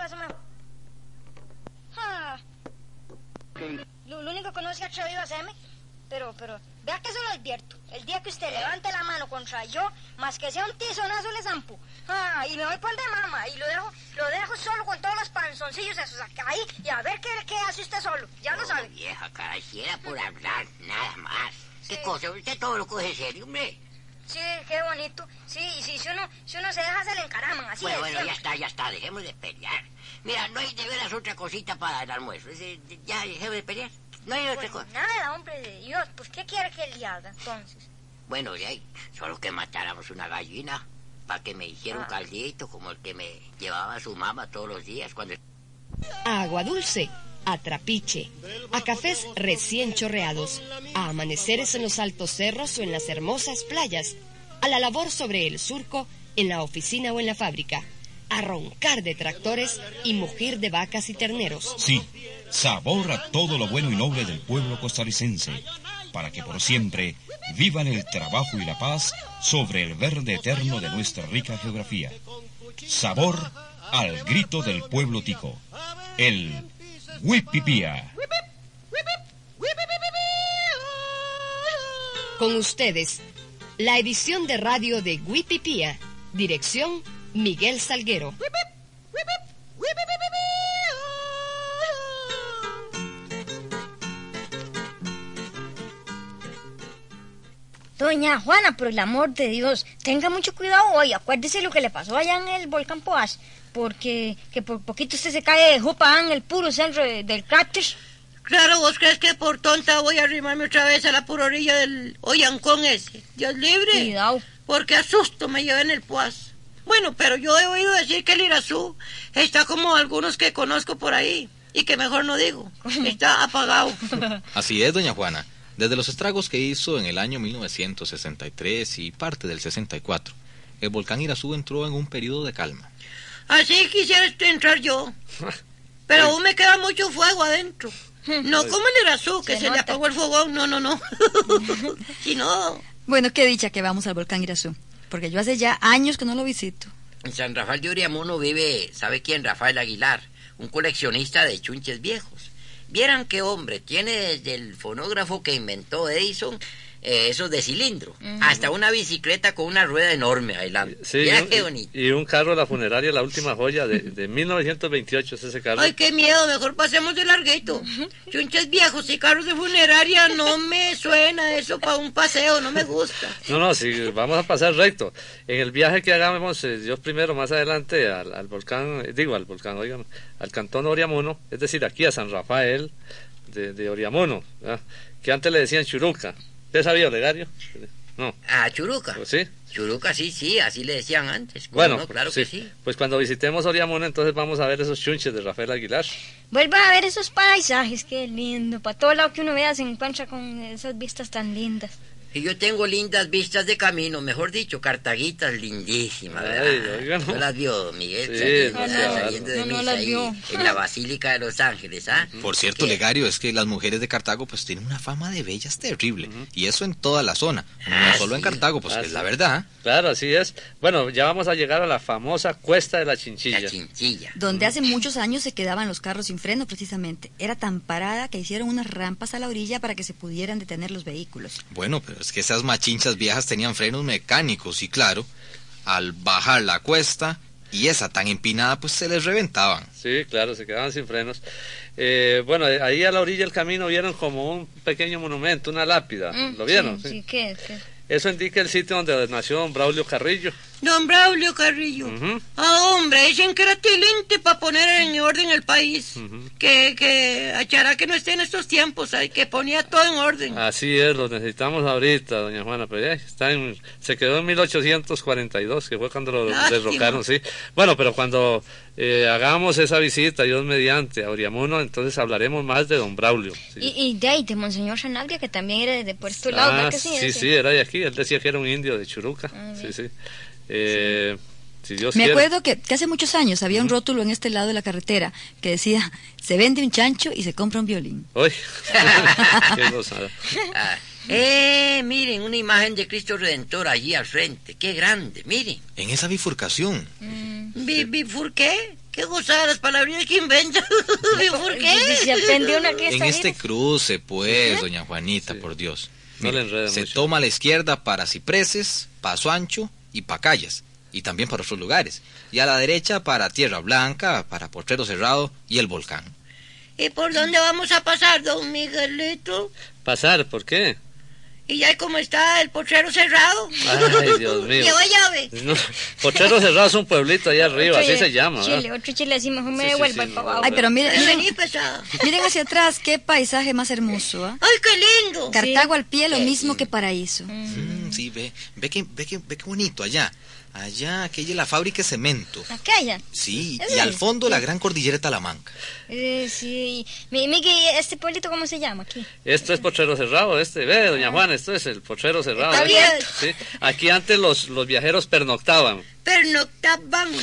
lo hace mejor. Lo único que no se ha atrevido a hacerme, pero, vea que se lo advierto. El día que usted levante la mano contra yo, más que sea un tizonazo le zampo. Y me voy por el de mamá y lo dejo solo con todos los panzoncillos esos ahí, y a ver qué hace usted solo. Ya lo sabe. Vieja, caray, si era por hablar, nada más. Sí. ¿Qué cosa? Usted todo lo coge serio, hombre. Sí, qué bonito. Sí, y si uno se deja, se le encaraman, así Bueno, es. ya está, dejemos de pelear. Mira, no hay de veras otra cosita para el almuerzo. Ya dejemos de pelear. No hay otra cosa. Nada, hombre. Yo, pues, ¿qué quiere que le haga, entonces? Bueno, de ahí, solo que matáramos una gallina para que me hiciera un caldito como el que me llevaba su mamá todos los días cuando... A agua dulce, a trapiche, a cafés recién chorreados, a amaneceres en los altos cerros o en las hermosas playas, a la labor sobre el surco, en la oficina o en la fábrica, a roncar de tractores y mugir de vacas y terneros. Sí, sabor a todo lo bueno y noble del pueblo costarricense, para que por siempre vivan el trabajo y la paz sobre el verde eterno de nuestra rica geografía. Sabor al grito del pueblo tico, el Huipipía. Con ustedes, la edición de radio de Huipipía, dirección Miguel Salguero. Doña Juana, por el amor de Dios, tenga mucho cuidado hoy. Acuérdese lo que le pasó allá en el volcán Poás, porque que por poquito usted se cae de jupa en el puro centro del cráter. Claro, ¿vos crees que por tonta voy a arrimarme otra vez a la pura orilla del Ollancón ese? Dios libre. Cuidado. Porque a susto me llevé en el Poás. Bueno, pero yo he oído decir que el Irazú está como algunos que conozco por ahí, y que mejor no digo. Está apagado. Así es, doña Juana. Desde los estragos que hizo en el año 1963 y parte del 64, el volcán Irazú entró en un periodo de calma. Así quisiera entrar yo. Pero aún me queda mucho fuego adentro. No como el Irazú, que se le apagó el fogón. No. Si no... Bueno, qué dicha que vamos al volcán Irazú, porque yo hace ya años que no lo visito. En San Rafael de Oriamuno vive, ¿sabe quién? Rafael Aguilar, un coleccionista de chunches viejos. Vieran qué hombre, tiene desde el fonógrafo que inventó Edison, esos de cilindro, hasta una bicicleta con una rueda enorme bailando. Sí, Mira qué bonito. Y un carro de la funeraria, la última joya de 1928 es ese carro. Ay, qué miedo, mejor pasemos de larguito. Chunches viejos y carros de funeraria, no me suena eso para un paseo, no me gusta. No, sí, vamos a pasar recto. En el viaje que hagamos, Dios primero, más adelante, al volcán, oigan, al cantón Oriamuno, es decir, aquí a San Rafael de Oriamuno, ¿verdad? Que antes le decían Churuca. ¿Usted sabía, Olegario? No. Ah, Churuca. Pues sí. Churuca, sí, así le decían antes. Bueno, no? Claro que sí. Pues cuando visitemos Oriamuno, entonces vamos a ver esos chunches de Rafael Aguilar. Vuelva a ver esos paisajes, qué lindo. Para todo lado que uno vea se encuentra con esas vistas tan lindas. Y yo tengo lindas vistas de camino, mejor dicho, Cartaguitas lindísimas, ¿verdad? Ay, oigan, ¿No las vio, Miguel? Sí, saliendo de no misa las ahí vio. en la Basílica de Los Ángeles, ¿ah? Por cierto, ¿Qué? Legario, es que las mujeres de Cartago pues tienen una fama de bellas terrible, y eso en toda la zona, no solo en Cartago, pues es la verdad. Claro, así es. Bueno, ya vamos a llegar a la famosa Cuesta de la Chinchilla. La Chinchilla. Donde hace muchos años se quedaban los carros sin freno, precisamente. Era tan parada que hicieron unas rampas a la orilla para que se pudieran detener los vehículos. Bueno, pero es que esas machinchas viejas tenían frenos mecánicos y claro, al bajar la cuesta y esa tan empinada, pues se les reventaban. Sí, claro, se quedaban sin frenos. Bueno, ahí a la orilla del camino vieron como un pequeño monumento, una lápida. ¿Lo vieron? Sí, ¿qué? Eso indica el sitio donde nació don Braulio Carrillo. Don Braulio Carrillo. Hombre, dicen que era tilinte para poner en orden el país. Que achará que no esté en estos tiempos, que ponía todo en orden. Así es, lo necesitamos ahorita, doña Juana, pero ya se quedó en 1842, que fue cuando lo derrocaron, sí. Bueno, pero cuando hagamos esa visita, Dios mediante, a Oriamuno, entonces hablaremos más de don Braulio. Sí. Y de Monseñor Sanabria, que también era de Puerto Lado, ¿verdad que sí? Sí, era de aquí, él decía que era un indio de Churuca, sí. Si Dios Me quiere. acuerdo que hace muchos años había un rótulo en este lado de la carretera que decía, se vende un chancho y se compra un violín. Uy, qué gozada. Miren, una imagen de Cristo Redentor allí al frente, qué grande, miren. En esa bifurcación. ¿Bifur qué? Qué gozada las palabras que inventa. ¿Por qué? Se aprendió una que En está este bien. cruce, pues, doña Juanita, Sí. por Dios. No Mire, le enrede se mucho. toma a la izquierda para Cipreses, Paso Ancho y Pacayas, y también para otros lugares. Y a la derecha para Tierra Blanca, para Potrero Cerrado y el Volcán. ¿Y por dónde vamos a pasar, don Miguelito? Pasar, ¿por qué? ¿Y ya cómo está el Potrero Cerrado? Ay, Dios mío. ¿Lleva llave? No, Potrero Cerrado es un pueblito allá arriba, así se llama, ¿verdad? Chile, otro chile así, mejor me Sí, sí, devuelvo sí, el no, papá. Ay, pero miren, Vení, pesada. miren hacia atrás, qué paisaje más hermoso, ¿ah? ¡Ay, qué lindo! Cartago al pie, lo mismo que paraíso. Sí, ve qué bonito allá. Allá, aquella es la fábrica de cemento. Aquella. Sí, Ese y al es. fondo la gran cordillera de Talamanca. Sí. Miguel, ¿este pueblito cómo se llama aquí? Esto es Potrero Cerrado, ve, doña Juana, esto es el Potrero Cerrado. Está ¿eh? bien. Sí, aquí antes los viajeros pernoctaban. Pernoctaban.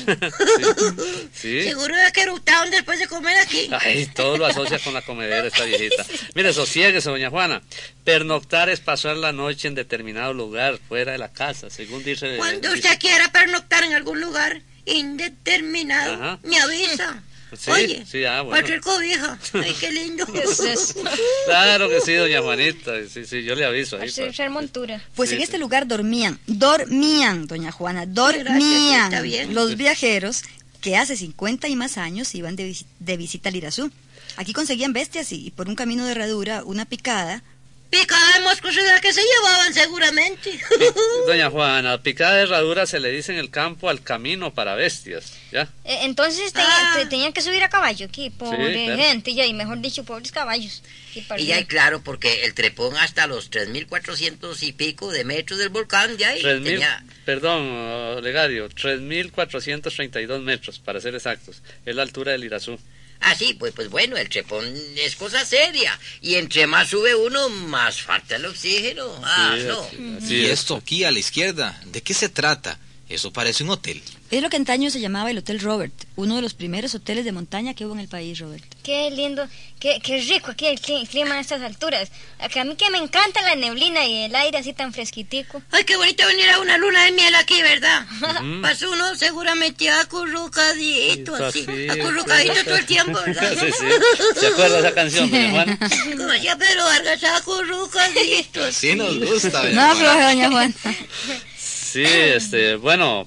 Sí. Seguro de que eructaban después de comer aquí. Ay, todo lo asocia con la comedera esta viejita. Mire, sosiéguese, doña Juana. Pernoctar es pasar la noche en determinado lugar, fuera de la casa, según dice... Cuando usted quiera pernoctar en algún lugar indeterminado, Ajá. me avisa. Sí, Oye, sí, bueno. cualquier cobija. Ay, qué lindo. Claro que sí, doña Juanita. Sí, yo le aviso ahí. Hacer montura. Pues Sí, en este sí. lugar dormían, doña Juana, Gracias, dormían está bien. los viajeros que hace 50 y más años iban de visita al Irazú. Aquí conseguían bestias y por un camino de herradura, una picada. Picada de moscos era que se llevaban seguramente. Doña Juana, picada de herradura se le dice en el campo al camino para bestias, ¿ya? Entonces tenían que subir a caballo aquí, pobre claro. gente, ya, y mejor dicho, pobres caballos. Y ya, claro, porque el trepón hasta los 3.400 y pico de metros del volcán, de ahí 3.000, tenía... perdón, Legario, 3.432 metros, para ser exactos. Es la altura del Irazú. Ah, sí, pues bueno, el trepón es cosa seria. Y entre más sube uno, más falta el oxígeno. Ah, Sí, no. así Y es. esto aquí a la izquierda, ¿de qué se trata? Eso parece un hotel. Es lo que antaño se llamaba el Hotel Robert, uno de los primeros hoteles de montaña que hubo en el país, Robert. Qué lindo, qué rico aquí el clima a estas alturas. Que a mí que me encanta la neblina y el aire así tan fresquitico. Ay, qué bonito venir a una luna de miel aquí, ¿verdad? Pasó uno seguramente acurrucadito, así. Así, Acurrucadito todo el tiempo, ¿verdad? Sí. ¿Se acuerda de esa canción, doña Juana? Como decía Pedro Vargas, acurrucadito. Así nos gusta, ¿verdad? No, floje, doña Juana. Sí, bueno,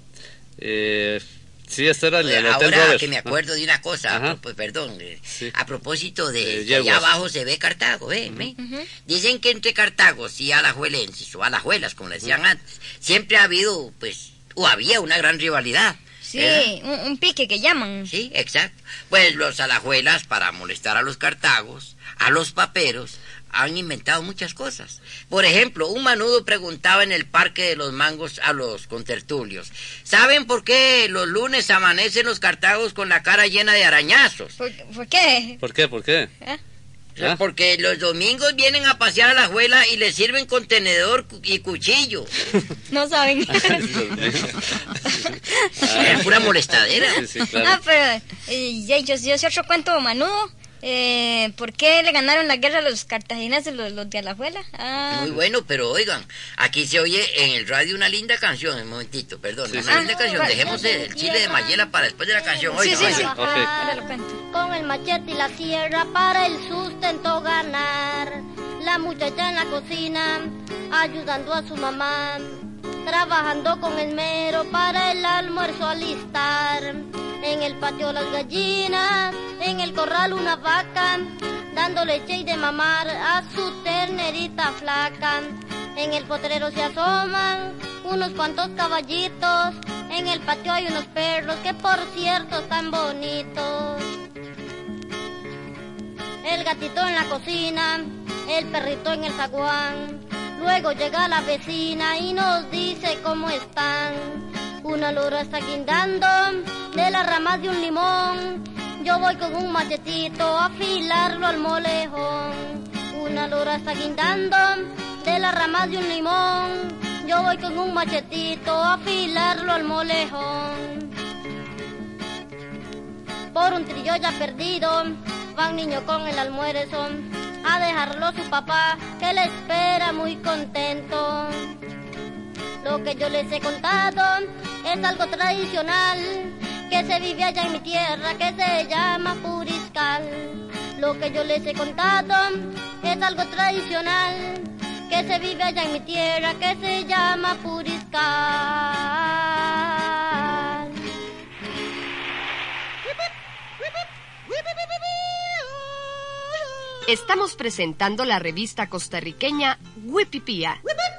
sí, esto era el Hotel Ahora Robert. que me acuerdo de una cosa, Ajá. pues perdón, Sí. a propósito de yeguas. allá abajo se ve Cartago, ¿ve? Dicen que entre Cartagos y alajuelenses, o alajuelas, como le decían antes, siempre ha habido, pues, o había una gran rivalidad. Sí, ¿verdad? un pique que llaman. Sí, exacto. Pues los alajuelas, para molestar a los cartagos, a los paperos, han inventado muchas cosas. Por ejemplo, un manudo preguntaba en el Parque de los Mangos a los contertulios: ¿saben por qué los lunes amanecen los cartagos con la cara llena de arañazos? ¿Por qué? ¿Por qué? ¿Eh? ¿Ah? Porque los domingos vienen a pasear a la abuela y les sirven con tenedor y cuchillo. No saben. Es pura molestadera. Sí, claro. Pero yo sé otro cuento manudo. ¿Por qué le ganaron la guerra a los cartagineses, los de Alajuela? Muy bueno, pero oigan, aquí se oye en el radio una linda canción. Un momentito, perdón, Sí, una sí. linda canción. Dejemos el chile de Mayela para después de la canción. Oigan, Sí. oigan. Ahora lo canto. Con el machete y la sierra para el sustento ganar. La muchacha en la cocina ayudando a su mamá, trabajando con esmero para el almuerzo alistar. En el patio las gallinas, en el corral una vaca, dando leche y de mamar a su ternerita flaca. En el potrero se asoman unos cuantos caballitos, en el patio hay unos perros que por cierto están bonitos. El gatito en la cocina, el perrito en el zaguán. Luego llega la vecina y nos dice cómo están. Una lora está guindando de las ramas de un limón. Yo voy con un machetito a afilarlo al molejón. Una lora está guindando de las ramas de un limón. Yo voy con un machetito a afilarlo al molejón. Por un trillo ya perdido va un niño con el almuerzo a dejarlo su papá, que le espera muy contento. Lo que yo les he contado es algo tradicional que se vive allá en mi tierra, que se llama Puriscal. Lo que yo les he contado es algo tradicional, que se vive allá en mi tierra, que se llama Puriscal. Estamos presentando la revista costarriqueña Huipipía.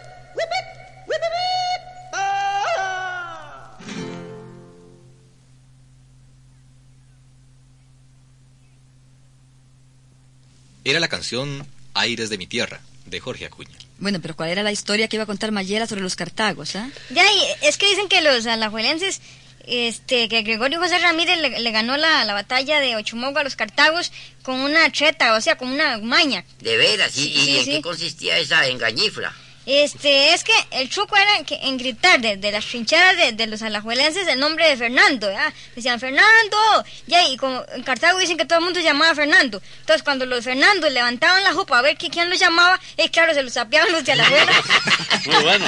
Era la canción Aires de mi tierra, de Jorge Acuña. Bueno, pero ¿cuál era la historia que iba a contar Mayela sobre los cartagos, ah? Ya, y es que dicen que los alajuelenses, que Gregorio José Ramírez le ganó la batalla de Ochumogo a los cartagos con una treta, o sea, con una maña. De veras, ¿y Sí, en sí. qué consistía esa engañifla? Es que el truco era en gritar de las trincheras de los alajuelenses el nombre de Fernando, ¿ya? Decían Fernando, ya, y como en Cartago dicen que todo el mundo se llamaba Fernando. Entonces cuando los Fernandos levantaban la jupa a ver quién los llamaba, claro, se los sapeaban los de Alajuela. Muy bueno.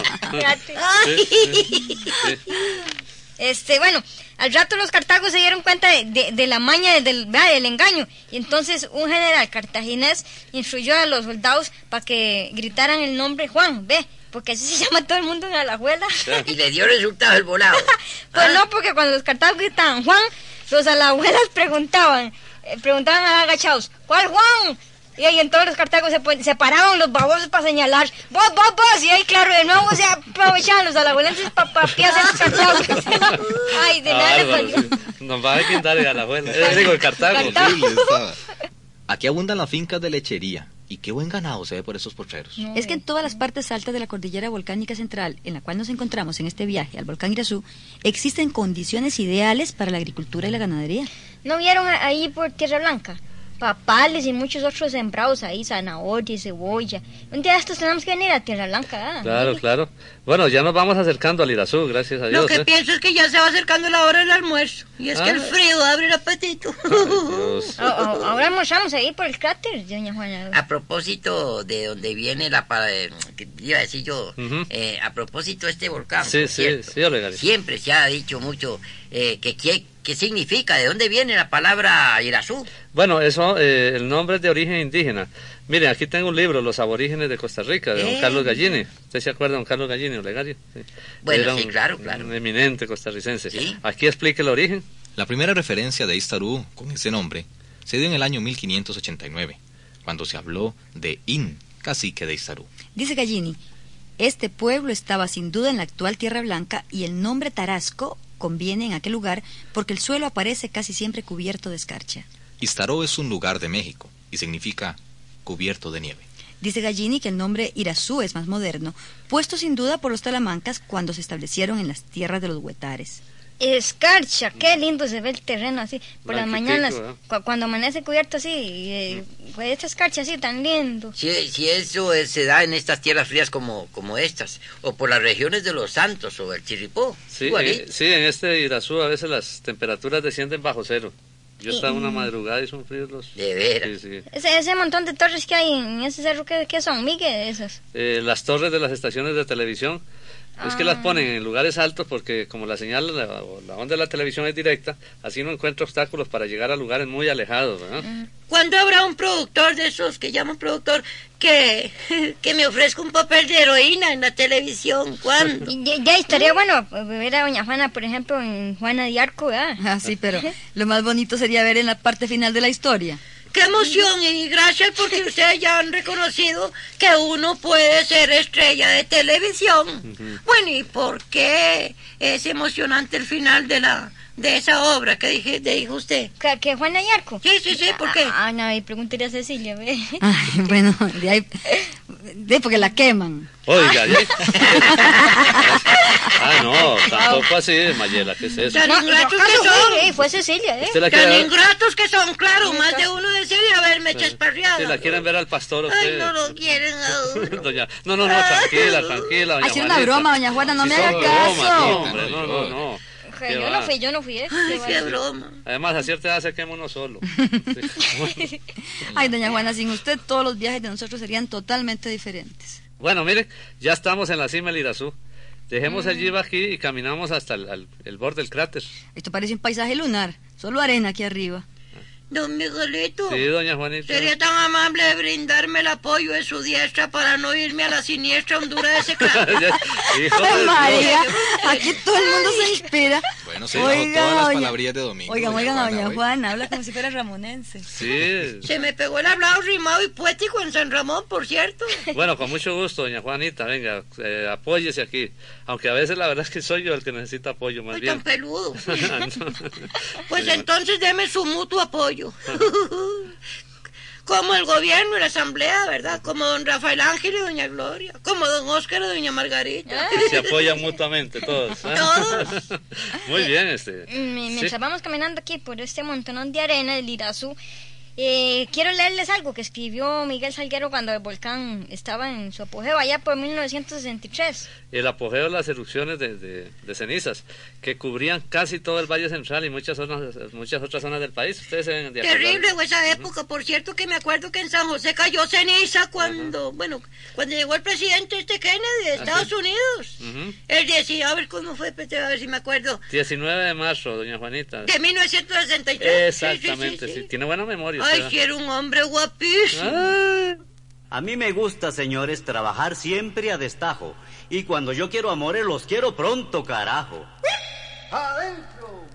Bueno, al rato los cartagos se dieron cuenta de la maña del engaño, y entonces un general cartaginés instruyó a los soldados para que gritaran el nombre Juan, porque así se llama todo el mundo en Alajuela. Y le dio resultado el volado. Pues no, porque cuando los cartagos gritaban Juan, los alajuelas preguntaban agachados, ¿cuál Juan? Y ahí en todos los cartagos se paraban los babosos para señalar, vos, y ahí claro, de nuevo se aprovechaban los alajuelenses para piazar los cartagos. Ay, de nada le Bárbaro, salió. sí. Nos va a quitar el Alajuela. Digo, el Cartago. Aquí abundan las fincas de lechería, y qué buen ganado se ve por esos potreros. Es que en todas las partes altas de la cordillera volcánica central, en la cual nos encontramos en este viaje al volcán Irazú, existen condiciones ideales para la agricultura y la ganadería. ¿No vieron ahí por Tierra Blanca? Papales y muchos otros sembrados ahí, zanahoria y cebolla. Un día de estos tenemos que venir a Tierra Blanca. Claro, claro. Bueno, ya nos vamos acercando al Irazú, gracias a Dios. Lo que pienso es que ya se va acercando la hora del almuerzo. Y es que el frío abre el apetito. Dios. Ahora almorzamos ahí por el cráter, doña Juana. A propósito de donde viene que iba a decir yo, a propósito de este volcán, Sí, por sí, cierto, sí, Olegario. siempre se ha dicho mucho ¿qué significa? ¿De dónde viene la palabra Irazú? Bueno, eso, el nombre es de origen indígena. Miren, aquí tengo un libro, Los aborígenes de Costa Rica, de don Carlos Gallini. ¿Usted se acuerda de don Carlos Gallini, Olegario? Sí. Bueno, Era sí, un- claro. Un eminente costarricense. Sí. Aquí explica el origen. La primera referencia de Istarú con ese nombre se dio en el año 1589, cuando se habló de cacique de Istarú. Dice Gallini, este pueblo estaba sin duda en la actual Tierra Blanca y el nombre Tarasco conviene en aquel lugar porque el suelo aparece casi siempre cubierto de escarcha. Istaró es un lugar de México y significa cubierto de nieve. Dice Gallini que el nombre Irazú es más moderno, puesto sin duda por los talamancas cuando se establecieron en las tierras de los huetares. Escarcha, qué lindo se ve el terreno así, por las Blanquitico, mañanas, ¿eh? Cuando amanece cubierto así, pues esta escarcha así tan lindo. Si eso se da en estas tierras frías como estas, o por las regiones de los Santos o el Chirripó. Sí, igualito. sí, en este Irazú a veces las temperaturas descienden bajo cero. Yo estaba una madrugada y son fríos los... De veras. Sí, sí. Ese montón de torres que hay en ese cerro, ¿qué son? Migue, esas. Las torres de las estaciones de televisión, es que las ponen en lugares altos porque como la señal o la onda de la televisión es directa, así no encuentra obstáculos para llegar a lugares muy alejados, ¿verdad? ¿Cuándo habrá un productor de esos que llaman productor que me ofrezca un papel de heroína en la televisión? ¿Cuándo? Y ya estaría bueno ver a doña Juana, por ejemplo, en Juana de Arco, ¿verdad? Ah, sí, pero lo más bonito sería ver en la parte final de la historia. ¡Qué emoción! Y gracias porque ustedes ya han reconocido que uno puede ser estrella de televisión. Bueno, ¿y por qué es emocionante el final de esa obra que dijo usted? ¿Que Juana de Arco? Sí, ¿por qué? No, y pregúntele a Cecilia, ve. Ay, bueno, porque la queman. Oiga, ya... no, tampoco así, Mayela, ¿qué es eso? Tan ingratos que Sí, son. fue Cecilia, Usted la Tan quiere ver- ingratos que son, claro. Más de uno decía haberme Sí. chasparreado. Si la quieren ver al pastor, Ay, ustedes. no lo quieren a uno. Doña... No, tranquila, doña Ay, sí, una Juanita. broma, doña Juana, no Sí, me son haga bromas, caso. hombre, no. ¿Qué Yo no va? fui, Ay, qué qué bueno. broma. Además, a cierta edad se quema uno solo. Sí. Ay, doña Juana, sin usted todos los viajes de nosotros serían totalmente diferentes. Bueno, mire, ya estamos en la cima del Irazú. Dejemos el jeep aquí y caminamos hasta el borde del cráter. Esto parece un paisaje lunar, solo arena aquí arriba. Don Miguelito. Sí, doña Juanita. ¿Sería tan amable de brindarme el apoyo de su diestra para no irme a la siniestra hondura de ese cráter? Hijo de Dios. María, aquí todo el mundo se inspira. Bueno, se dijo todas las palabrillas de domingo. Oigan a doña Juana, Juana, habla como si fuera ramonense. Sí. Se me pegó el hablado rimado y poético en San Ramón, por cierto. Bueno, con mucho gusto, doña Juanita. Venga, apóyese aquí. Aunque a veces la verdad es que soy yo el que necesita apoyo, más Ay, bien. tan peludo. No. Pues entonces deme su mutuo apoyo. Como el gobierno y la asamblea, ¿verdad? Como don Rafael Ángel y doña Gloria. Como don Óscar y doña Margarita. Se apoyan mutuamente todos. Todos. Muy bien, Mientras vamos caminando aquí por este montonón de arena del Irazú, quiero leerles algo que escribió Miguel Salguero cuando el volcán estaba en su apogeo allá por 1963. El apogeo de las erupciones de cenizas que cubrían casi todo el Valle Central y muchas otras zonas del país. Ustedes se deben de acordar. Terrible esa época, por cierto, que me acuerdo que en San José cayó ceniza cuando llegó el presidente Kennedy de Estados Unidos. Él decía, a ver cómo fue, a ver si me acuerdo. 19 de marzo, doña Juanita. De 1963. Exactamente, sí. Tiene buena memoria. Ay, si era un hombre guapísimo. A mí me gusta, señores, trabajar siempre a destajo. Y cuando yo quiero amores, los quiero pronto, carajo. ¡Adentro!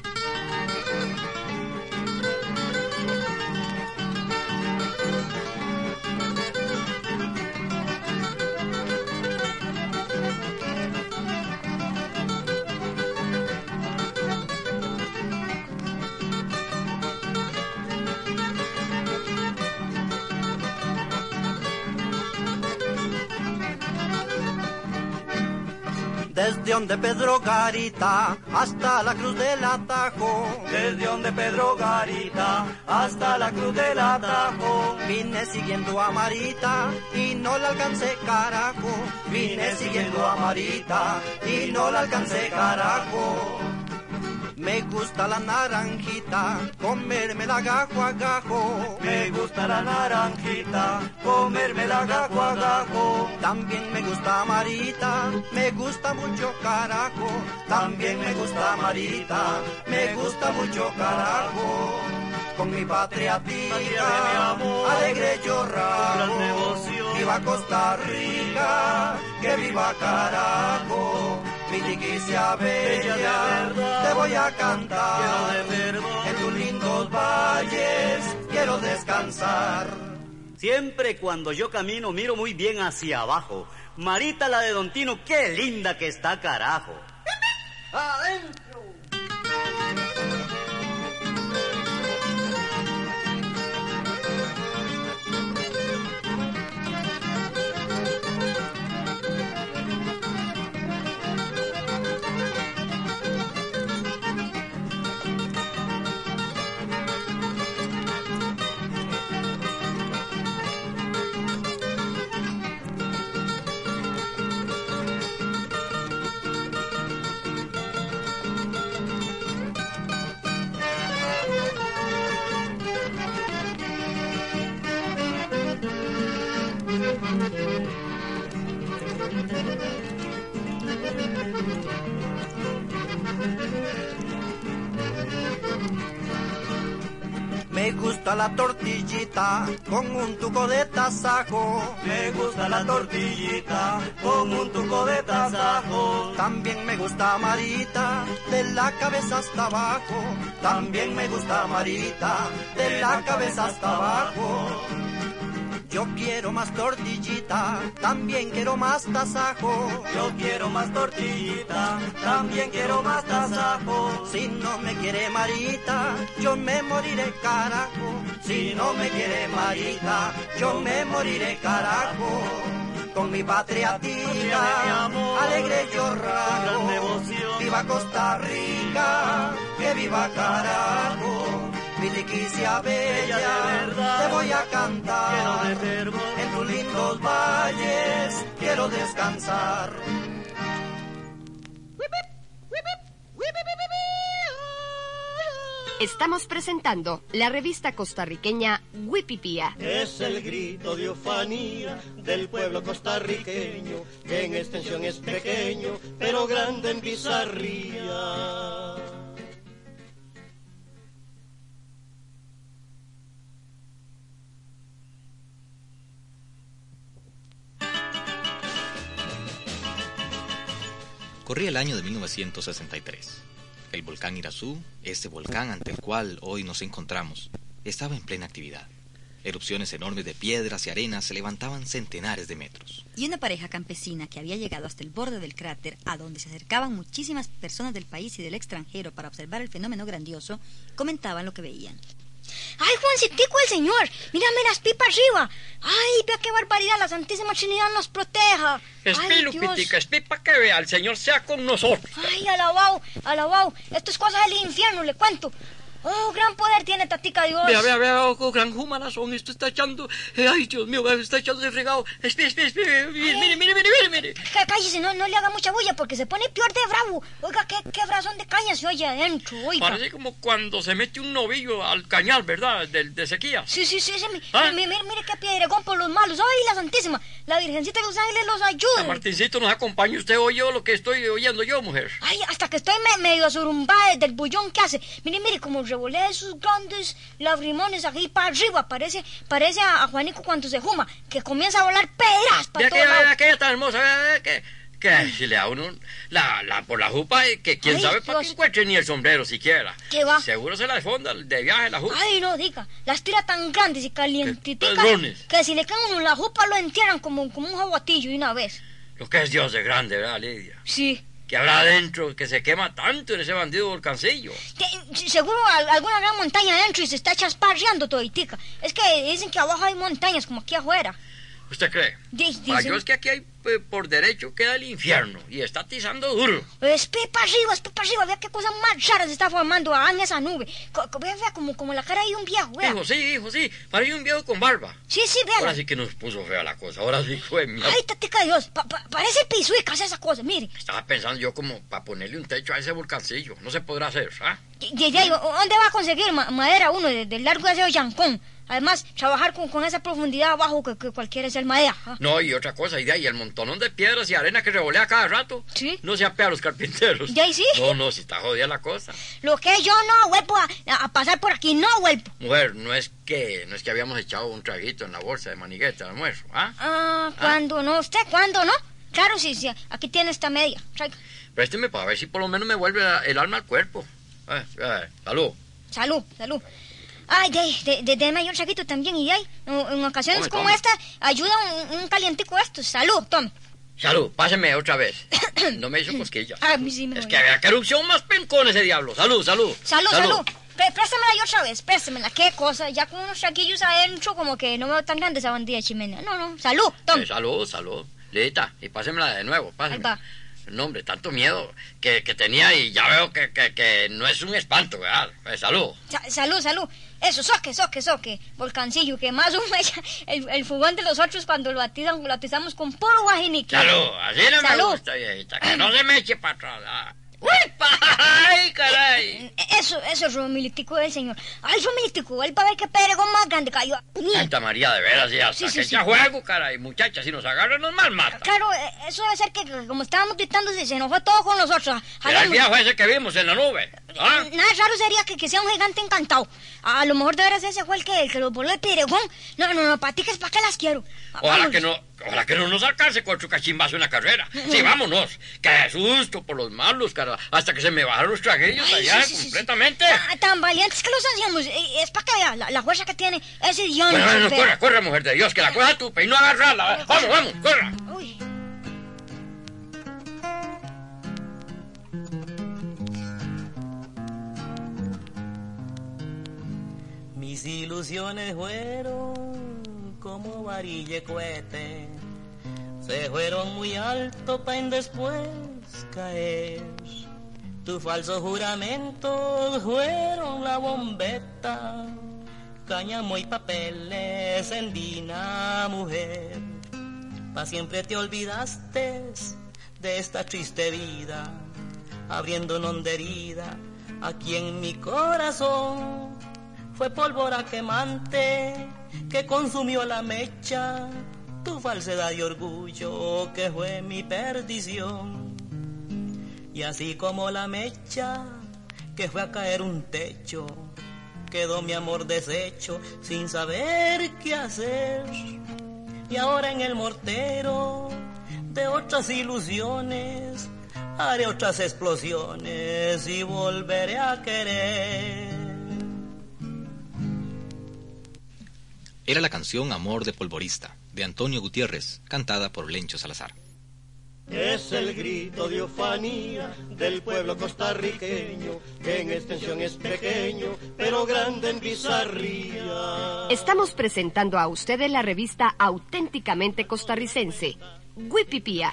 Desde donde Pedro Garita hasta la Cruz del Atajo. Desde donde Pedro Garita hasta la Cruz del Atajo. Vine siguiendo a Marita y no la alcancé, carajo. Vine siguiendo a Marita y no la alcancé, carajo. Me gusta la naranjita, comérmela gajo a gajo. Me gusta la naranjita, comérmela gajo a gajo. También me gusta Marita, me gusta mucho, carajo. También me gusta Marita, me gusta mucho, carajo. Con mi patria tira, de mi amor, alegre yo gran negocio. Viva Costa Rica, que viva carajo. Mi tiquicia bella, te voy a cantar. En tus lindos valles quiero descansar. Siempre cuando yo camino miro muy bien hacia abajo. Marita, la de Don Tino, qué linda que está, carajo. ¡Adentro! Me gusta la tortillita con un tuco de tasajo. Me gusta la tortillita con un tuco de tasajo. También me gusta Marita de la cabeza hasta abajo. También me gusta Marita de la cabeza hasta abajo. Yo quiero más tortillita, también quiero más tasajo. Yo quiero más tortillita, también quiero más tasajo. Si no me quiere Marita, yo me moriré, carajo. Si no me quiere Marita, yo me moriré, carajo. Con mi patria tira, alegre yo rajo. Viva Costa Rica, que viva carajo. Mi tiquicia bella, te voy a cantar. En tus lindos valles quiero descansar. Estamos presentando la revista costarriqueña Wipipía. Es el grito de ufanía del pueblo costarriqueño, que en extensión es pequeño, pero grande en bizarría. Corría el año de 1963. El volcán Irazú, este volcán ante el cual hoy nos encontramos, estaba en plena actividad. Erupciones enormes de piedras y arenas se levantaban centenares de metros. Y una pareja campesina que había llegado hasta el borde del cráter, a donde se acercaban muchísimas personas del país y del extranjero para observar el fenómeno grandioso, comentaban lo que veían. ¡Ay, Juancitico el Señor! ¡Mírame las pipas arriba! ¡Ay, vea qué barbaridad! ¡La Santísima Trinidad nos proteja! Espí, Lupitica, espí para que vea, el Señor sea con nosotros. ¡Ay, alabao, alabao! Esto es cosa del infierno, le cuento. ¡Oh, gran poder tiene Tatica Dios! Vea, oh, gran humanazón, esto está echando... ¡Ay, Dios mío, está echando de fregado! Espí, mire. Cállese, no le haga mucha bulla porque se pone peor de bravo. Oiga, qué brazón de caña se oye adentro, oiga. Parece como cuando se mete un novillo al cañal, ¿verdad? De sequía. Sí, mire qué piedregón por los malos. ¡Ay, la Santísima! La Virgencita de los Ángeles los ayuda. Martincito, nos acompaña. ¿Usted oyó lo que estoy oyendo yo, mujer? Ay, hasta que estoy medio asurumbada del bullón que hace. Mire, como revolea esos grandes lagrimones aquí para arriba. Parece a Juanico cuando se fuma, que comienza a volar pedras para todo lado. Aquella está hermosa, que si le da uno por la jupa, que quién sabe para que encuentre ni el sombrero siquiera. ¿Qué va? Seguro se la desfonda de viaje la jupa. Ay, no diga, las tira tan grandes y calientitas que si le caen uno en la jupa lo entierran como un jaguatillo de una vez. Lo que es Dios de grande, ¿verdad, Lidia? Sí. Que habrá adentro que se quema tanto en ese bandido volcancillo. Seguro alguna gran montaña adentro y se está chasparreando toditica. Es que dicen que abajo hay montañas como aquí afuera. ¿Usted cree? Yo es que aquí hay, por derecho queda el infierno y está atizando duro. Espe para arriba, vea qué cosa más rara se está formando en esa nube. Vea como la cara de un viejo, vea. Hijo, sí, parece un viejo con barba. Sí, vea. Ahora sí que nos puso fea la cosa, ahora sí fue mía. Ay, Tatica Dios, parece pisuicas esa cosa, mire. Estaba pensando yo como para ponerle un techo a ese volcancillo, no se podrá hacer, ¿ah? ¿Dónde va a conseguir madera uno del largo de ese yancón? Además, trabajar con esa profundidad abajo que cualquiera es el madera. ¿Ah? No, y otra cosa, y de ahí el montonón de piedras y arena que revolea cada rato. ¿Sí? No se apea a los carpinteros. ¿De ahí sí? No, si está jodida la cosa. Lo que yo no vuelvo a pasar por aquí, no vuelvo. Mujer, no es que habíamos echado un traguito en la bolsa de manigueta de almuerzo, ¿ah? ¿Cuándo no? ¿Usted cuándo no? Claro, sí, aquí tiene esta media. Traiga. Présteme para ver si por lo menos me vuelve el alma al cuerpo. Salud. Salud. Ay, déme yo un saquito también, y en ocasiones como esta, ayuda un calientico esto. Salud, tome. Salud, páseme otra vez. No me hizo cosquillas. A mí sí me Es que había que erupción más pencón ese diablo. Salud. Préstamela yo otra vez, préstamela. Qué cosa, ya con unos saquillos adentro, como que no veo tan grande esa bandilla de chimenea. No, salud, tome. Salud. Lidita, y pásemela de nuevo, pásemela. Ahí va. No, hombre, tanto miedo que tenía y ya veo que no es un espanto, ¿verdad? Salud. Salud. Eso, soque. Volcancillo, que más o menos el fogón de los otros cuando lo atizamos con puro guajinique. Salud, así no me gusta, viejita, que no se me eche para atrás. ¡Uepa! ¡Ay, caray! Eso, Romilitico del Señor. Ay, Romilitico, él va a ver qué pedregón más grande cayó. Santa María, de veras, y hasta que echa juego, caray. Muchachas, si nos agarran nos malmata. Claro, eso debe ser que como estábamos gritando se enojó todo con nosotros. Era el viejo ese que vimos en la nube. Nada raro sería que sea un gigante encantado. A lo mejor de veras ese fue el que los voló de pedregón. No, patiques, ¿para qué las quiero? Ojalá que no nos alcance con su cachimbazo en la carrera. Sí, vámonos. Qué susto por los malos, cara. Hasta que se me bajaron los traguillos allá completamente. Tan valientes que los hacíamos. Es para que vea la fuerza que tiene ese dios. Bueno, corre, mujer de Dios, que la coja tupe y no agarrarla. Vamos, corra. Uy. Mis ilusiones fueron como varilla cohete, se fueron muy alto pa' en después caer. Tus falsos juramentos fueron la bombeta, cáñamo y papeles en vina, mujer. Pa' siempre te olvidaste de esta triste vida, abriendo una herida aquí en mi corazón. Fue pólvora quemante que consumió la mecha, tu falsedad y orgullo que fue mi perdición. Y así como la mecha que fue a caer un techo, quedó mi amor deshecho sin saber qué hacer. Y ahora en el mortero de otras ilusiones haré otras explosiones y volveré a querer. Era la canción Amor de Polvorista, de Antonio Gutiérrez, cantada por Lencho Salazar. Es el grito de ufanía del pueblo costarriqueño, que en extensión es pequeño, pero grande en bizarría. Estamos presentando a ustedes la revista auténticamente costarricense, Wipipía.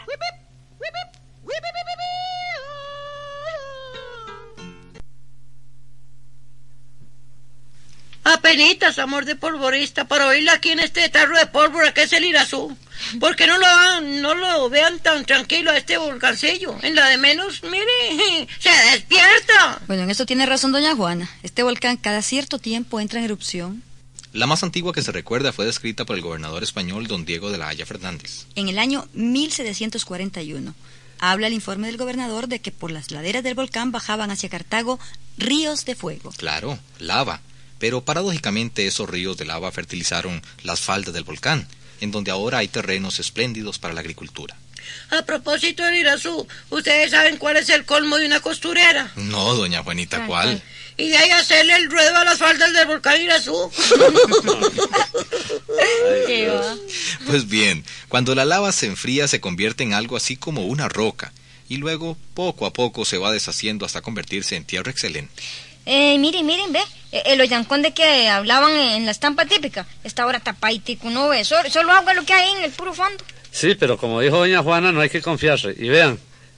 Apenitas, amor de polvorista, para oírla aquí en este tarro de pólvora que es el Irazú. ¿Por qué no lo vean tan tranquilo a este volcancillo? En la de menos, mire, se despierta. Bueno, en eso tiene razón doña Juana. Este volcán cada cierto tiempo entra en erupción. La más antigua que se recuerda fue descrita por el gobernador español don Diego de la Haya Fernández. En el año 1741. Habla el informe del gobernador de que por las laderas del volcán bajaban hacia Cartago ríos de fuego. Claro, lava. Pero paradójicamente esos ríos de lava fertilizaron las faldas del volcán, en donde ahora hay terrenos espléndidos para la agricultura. A propósito del Irazú, ¿ustedes saben cuál es el colmo de una costurera? No, doña Juanita, ¿cuál? Y de ahí hacerle el ruedo a las faldas del volcán Irazú. Pues bien, cuando la lava se enfría se convierte en algo así como una roca, y luego poco a poco se va deshaciendo hasta convertirse en tierra excelente. Miren, ve, el ollancón de que hablaban en la estampa típica, está ahora tapaitico, no ve, solo agua lo que hay en el puro fondo. Sí, pero como dijo doña Juana, no hay que confiarse. Y vean,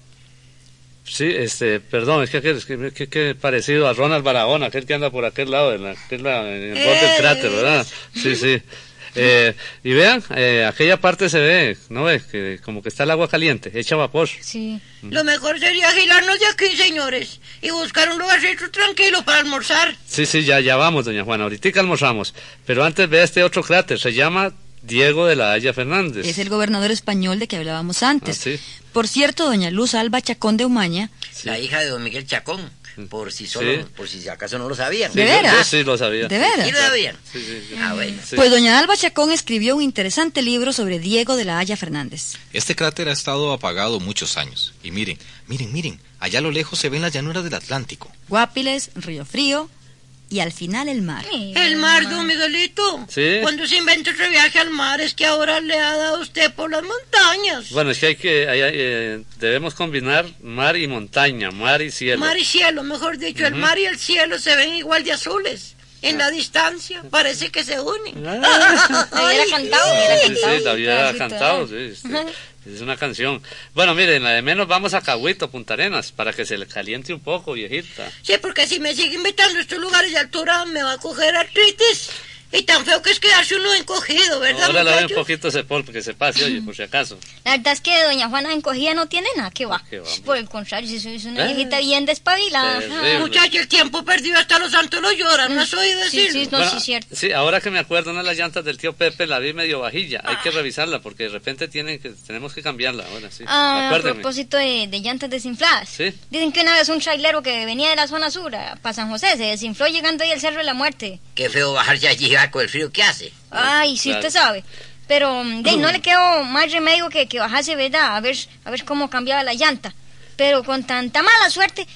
sí, perdón, es que parecido a Ronald Barahona, aquel que anda por aquel lado, en el borde del cráter, ¿verdad? Sí. Y vean, aquella parte se ve, ¿no ve? Que como que está el agua caliente, echa vapor. Sí. Lo mejor sería agilarnos de aquí, señores, y buscar un lugarcito tranquilo para almorzar. Sí, ya vamos, doña Juana, ahorita almorzamos. Pero antes ve este otro cráter, se llama Diego de la Haya Fernández. Es el gobernador español de que hablábamos antes. Sí. Por cierto, doña Luz Alba Chacón de Umaña. La hija de don Miguel Chacón. Por si acaso no lo sabían. ¿De veras? Yo sí lo sabía. ¿De veras? ¿Sí lo sabían? Sí. Bueno. Sí. Pues doña Alba Chacón escribió un interesante libro sobre Diego de la Haya Fernández. Este cráter ha estado apagado muchos años. Y miren, allá a lo lejos se ven las llanuras del Atlántico. Guapiles, Río Frío y al final el mar. El mar, don Miguelito. Sí. Cuando se inventa otro viaje al mar es que ahora le ha dado usted por las montañas. Bueno, es que debemos combinar mar y montaña, mar y cielo. Mar y cielo, mejor dicho, el mar y el cielo se ven igual de azules. En la distancia parece que se unen. Hubiera cantado. Sí, la hubiera cantado, sí. Es una canción. Bueno, miren, la de menos vamos a Cahuito, Punta Arenas, para que se le caliente un poco, viejita. Sí, porque si me sigue invitando a estos lugares de altura me va a coger artritis. Y tan feo que es quedarse uno encogido, ¿verdad, ahora le doy un muchachos? poquito ese polvo que se pase, oye, por si acaso. La verdad es que doña Juana encogida no tiene nada, que va. ¿Qué va? Por el contrario, si es una viejita bien despabilada. Terrible. Muchacho, el tiempo perdido hasta los santos lo lloran, ¿no has oído decirlo? Sí, Bueno, sí, cierto. Sí, ahora que me acuerdo, una de las llantas del tío Pepe la vi medio vajilla. Hay que revisarla porque de repente tenemos que cambiarla. Ahora sí. A Acuérdenme. propósito de llantas desinfladas. Sí. Dicen que una vez un trailero que venía de la zona sur, para San José, se desinfló llegando ahí al Cerro de la Muerte. Qué feo bajarse allí con el frío que hace. Ay, sí, Claro. usted sabe. Pero no le quedó más remedio que bajarse, ¿verdad? A ver cómo cambiaba la llanta. Pero con tanta mala suerte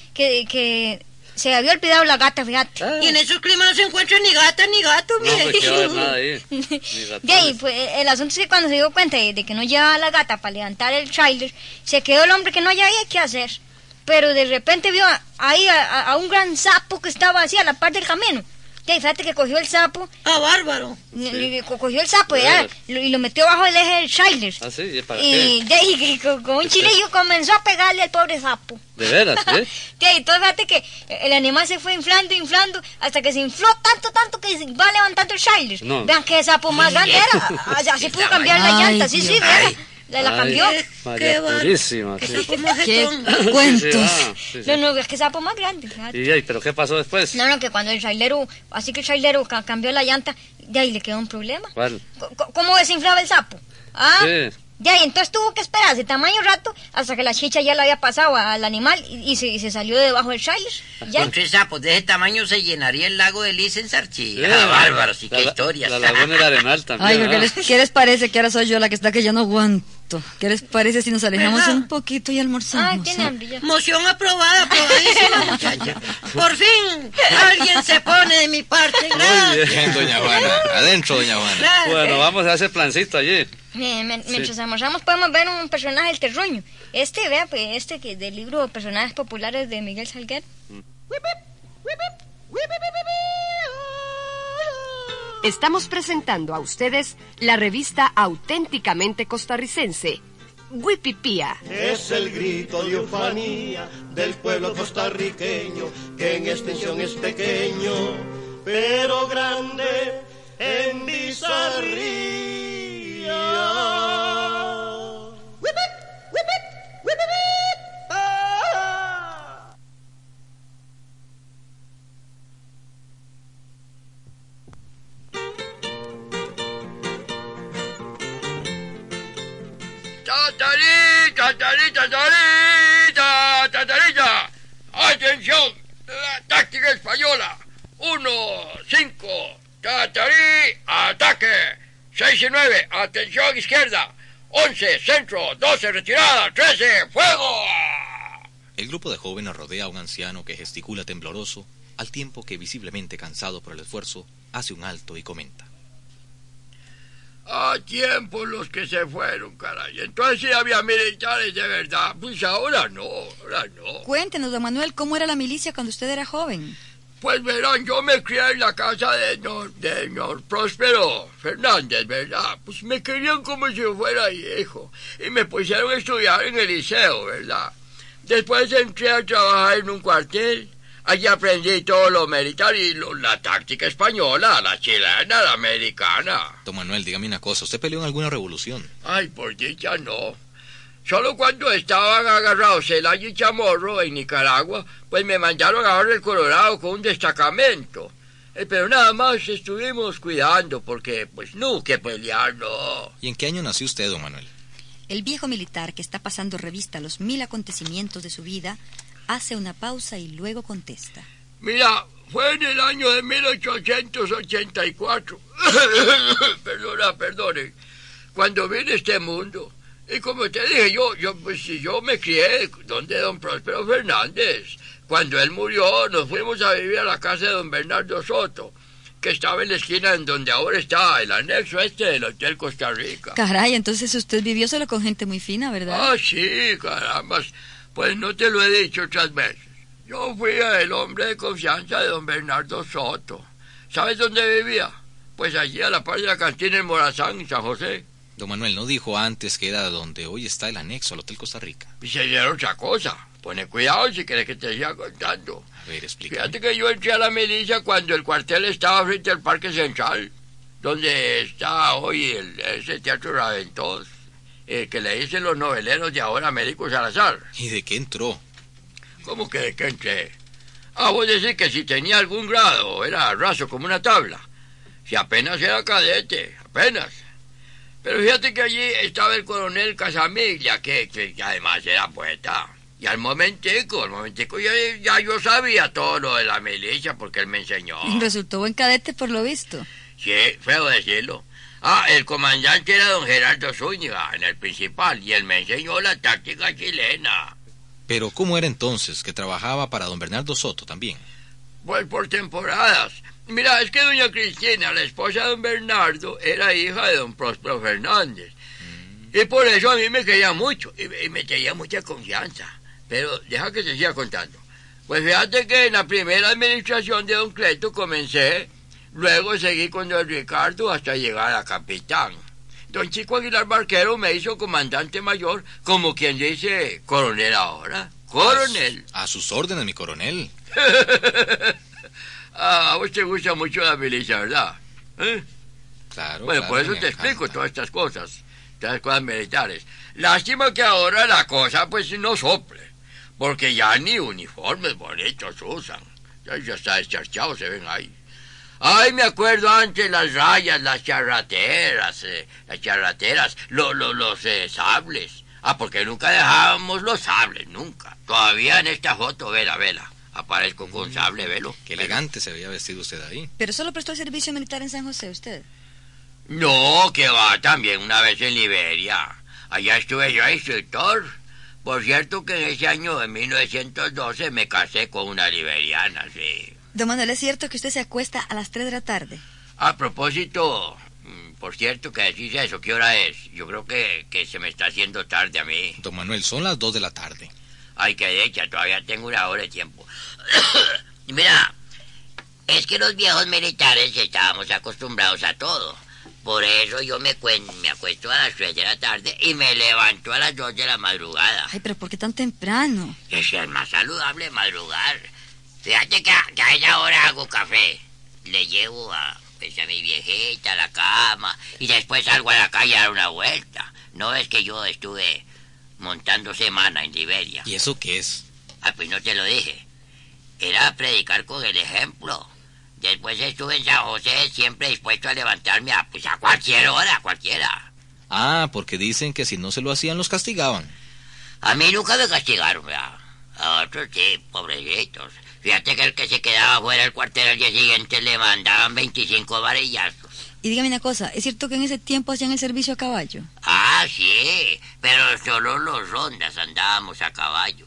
que se había olvidado la gata, fíjate. Y en esos climas no se encuentra ni gata ni gato, No, mire. pues qué va a haber nada ahí. Ni ratones. De ahí, pues, el asunto es que cuando se dio cuenta de que no llevaba la gata para levantar el trailer, se quedó el hombre que no había qué hacer. Pero de repente vio ahí a un gran sapo que estaba así a la par del camino. De ahí, fíjate que cogió el sapo. Ah, bárbaro. Cogió el sapo ¿De ya, veras? y lo metió bajo el eje del trailer. Ah, sí, ¿y para Y qué? de ahí, con un chilillo comenzó a pegarle al pobre sapo. ¿De veras, eh? De ahí, entonces fíjate que el animal se fue inflando, hasta que se infló tanto que se va levantando el trailer. No. Vean que sapo más grande era. Así pudo cambiar la Ay, llanta, sí, Dios. vean. La cambió. María Purísima. Sí. ¿Qué cuentos? Sí. No, es que sapo más grande. ¿Pero qué pasó después? No, que cuando el trailero, así que el trailero cambió la llanta, de ahí le quedó un problema. ¿Cuál? ¿Cómo desinflaba el sapo? Sí. De ahí, entonces tuvo que esperar ese tamaño rato hasta que la chicha ya le había pasado al animal y se salió de debajo del trailer. Con 3 sapos de ese tamaño se llenaría el lago de License. Bárbaro, sí, qué historias. La laguna del Arenal también. Ay, ¿qué les parece que ahora soy yo la que está que ya no aguanto? ¿Qué les parece si nos alejamos un poquito y almorzamos? Ay, tiene hambre ya. Moción aprobadísima, muchacha. Por fin, alguien se pone de mi parte. Muy bien, doña Juana. Adentro, doña Juana. Bueno, vamos a hacer plancito allí. Mientras almorzamos podemos ver un personaje del terruño. Vea, pues, que del libro Personajes Populares de Miguel Salguero. Estamos presentando a ustedes la revista auténticamente costarricense, Wipipía. Es el grito de ufanía del pueblo costarriqueño, que en extensión es pequeño, pero grande en bizarría. ¡Tatarita! ¡Atención! La táctica española. 1, 5, Tatarí, ataque. 6 y 9, atención izquierda. 11, centro. 12, retirada. 13, fuego. El grupo de jóvenes rodea a un anciano que gesticula tembloroso, al tiempo que, visiblemente cansado por el esfuerzo, hace un alto y comenta. A tiempo los que se fueron, caray. Entonces sí había militares de verdad. Pues ahora no. Cuéntenos, don Manuel, ¿cómo era la milicia cuando usted era joven? Pues verán, yo me crié en la casa de Don Próspero Fernández, ¿verdad? Pues me querían como si yo fuera hijo. Y me pusieron a estudiar en el liceo, ¿verdad? Después entré a trabajar en un cuartel. Allí aprendí todo lo militar y la táctica española, la chilena, la americana. Don Manuel, dígame una cosa, ¿usted peleó en alguna revolución? Ay, por dicha no. Solo cuando estaban agarrados Celaya y Chamorro en Nicaragua, pues me mandaron a Barrio El Colorado con un destacamento. Pero nada más estuvimos cuidando porque, pues, no, que pelear, no. ¿Y en qué año nació usted, don Manuel? El viejo militar, que está pasando revista a los 1000 acontecimientos de su vida, hace una pausa y luego contesta. Mira, fue en el año de 1884. Perdone. Cuando vine a este mundo. Y como te dije, yo me crié donde don Próspero Fernández. Cuando él murió, nos fuimos a vivir a la casa de don Bernardo Soto, que estaba en la esquina en donde ahora está el anexo del Hotel Costa Rica. Caray, entonces usted vivió solo con gente muy fina, ¿verdad? Ah, sí, caramba. Pues no te lo he dicho otras veces. Yo fui el hombre de confianza de don Bernardo Soto. ¿Sabes dónde vivía? Pues allí a la par de la cantina en Morazán, en San José. Don Manuel, ¿no dijo antes que era donde hoy está el anexo al Hotel Costa Rica? Y sería otra cosa. Pone cuidado si quieres que te siga contando. A ver, explícame. Fíjate que yo entré a la milicia cuando el cuartel estaba frente al Parque Central, donde está hoy ese Teatro Raventós, que le dicen los noveleros de ahora, Américo Salazar. ¿Y de qué entró? ¿Cómo que de qué entré? Vos decís que si tenía algún grado, era raso como una tabla. Si apenas era cadete, apenas. Pero fíjate que allí estaba el coronel Casamiglia, que además era poeta. Y al momentico ya yo sabía todo lo de la milicia porque él me enseñó. Resultó buen cadete por lo visto. Sí, feo decirlo. El comandante era don Gerardo Zúñiga, en el principal, y él me enseñó la táctica chilena. Pero ¿cómo era entonces, que trabajaba para don Bernardo Soto también? Pues por temporadas. Mira, es que doña Cristina, la esposa de don Bernardo, era hija de don Próspero Fernández. Y por eso a mí me quería mucho, y me tenía mucha confianza. Pero deja que se siga contando. Pues fíjate que en la primera administración de don Cleto comencé, luego seguí con don Ricardo hasta llegar a capitán. Don Chico Aguilar Barquero me hizo comandante mayor, como quien dice coronel ahora. Coronel. A sus órdenes, mi coronel. A vos te gusta mucho la milicia, ¿verdad? Claro. Bueno, claro, por eso me te explico encanta. todas estas cosas. estas cosas militares. Lástima que ahora la cosa pues no sople, porque ya ni uniformes bonitos usan. Ya está descharchado, se ven ahí. Ay, me acuerdo antes las rayas, las charrateras, los sables. Porque nunca dejábamos los sables, nunca. Todavía en esta foto, vela, aparezco con sable, velo. Qué elegante se había vestido usted ahí. ¿Pero solo prestó el servicio militar en San José usted? No, que va, también una vez en Liberia. Allá estuve yo instructor. Por cierto que en ese año de 1912 me casé con una liberiana, sí. Don Manuel, ¿es cierto que usted se acuesta a las 3 de la tarde? A propósito, por cierto que decís eso, ¿qué hora es? Yo creo que se me está haciendo tarde a mí. Don Manuel, son las 2 de la tarde. Ay, qué dicha, todavía tengo una hora de tiempo. Mira, es que los viejos militares estábamos acostumbrados a todo. Por eso yo me acuesto a las 3 de la tarde y me levanto a las 2 de la madrugada. Ay, pero ¿por qué tan temprano? Es más saludable madrugar. Fíjate que a esa hora hago café. Le llevo a mi viejita a la cama y después salgo a la calle a dar una vuelta. ¿No ves que yo estuve montando semana en Liberia? ¿Y eso qué es? Pues no te lo dije. Era predicar con el ejemplo. Después estuve en San José siempre dispuesto a levantarme a cualquier hora, cualquiera. Porque dicen que si no se lo hacían los castigaban. A mí nunca me castigaron, ¿verdad? A otros sí, pobrecitos. Fíjate que el que se quedaba fuera del cuartel al día siguiente le mandaban 25 varillazos. Y dígame una cosa, ¿es cierto que en ese tiempo hacían el servicio a caballo? Sí, pero solo los rondas andábamos a caballo.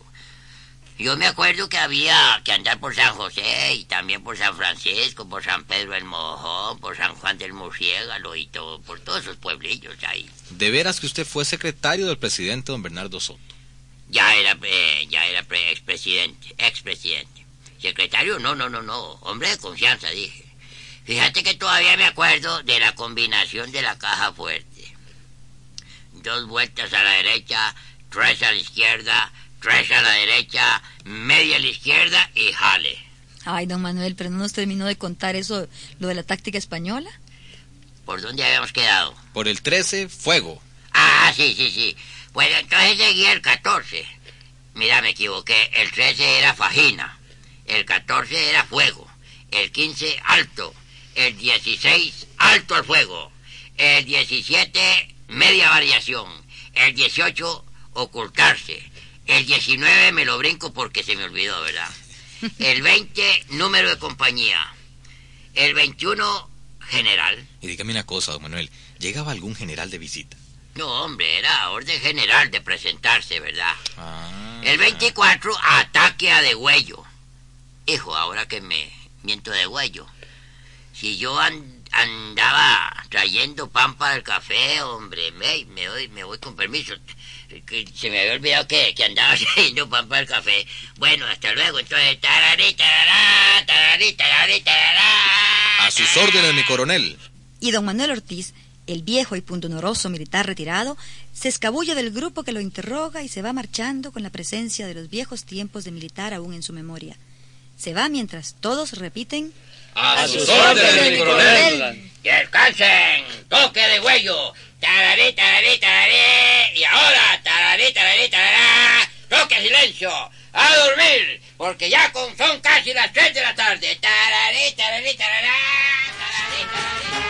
Yo me acuerdo que había que andar por San José y también por San Francisco, por San Pedro el Mojón, por San Juan del Murciélago y todo, por todos esos pueblillos ahí. ¿De veras que usted fue secretario del presidente don Bernardo Soto? Ya era expresidente. Secretario, no, hombre de confianza, dije. Fíjate que todavía me acuerdo de la combinación de la caja fuerte. 2 vueltas a la derecha, 3 a la izquierda, 3 a la derecha, media a la izquierda y jale. Ay, don Manuel, pero no nos terminó de contar eso, lo de la táctica española. ¿Por dónde habíamos quedado? Por el 13, fuego. Sí. Pues entonces seguía el 14. Mira, me equivoqué. El 13 era fajina. El 14 era fuego. El 15, alto. El 16, alto al fuego. El 17, media variación. El 18, ocultarse. El 19 me lo brinco porque se me olvidó, ¿verdad? El 20, número de compañía. El 21, general. Y dígame una cosa, don Manuel. ¿Llegaba algún general de visita? No, hombre, era orden general de presentarse, ¿verdad? El 24, ataque a degüello. Hijo, ahora que me miento de degüello. Si yo andaba trayendo pan para el café, hombre, me voy con permiso. Que se me había olvidado que andaba trayendo pan para el café. Bueno, hasta luego, entonces, tararí, tarará, tararí, tararí, tarará. A sus órdenes, mi coronel. Y don Manuel Ortiz, el viejo y pundonoroso militar retirado, se escabulle del grupo que lo interroga y se va marchando con la presencia de los viejos tiempos de militar aún en su memoria. Se va mientras todos repiten: ¡A sus órdenes, mi coronel! ¡Descansen! ¡Toque de huello! ¡Tararí, tararí, tararí! Y ahora, tararí, tararí, tarará. ¡Toque silencio! ¡A dormir! Porque ya son casi las 3 de la tarde. ¡Tararí, tararí, tarará! ¡Tararí, tararí!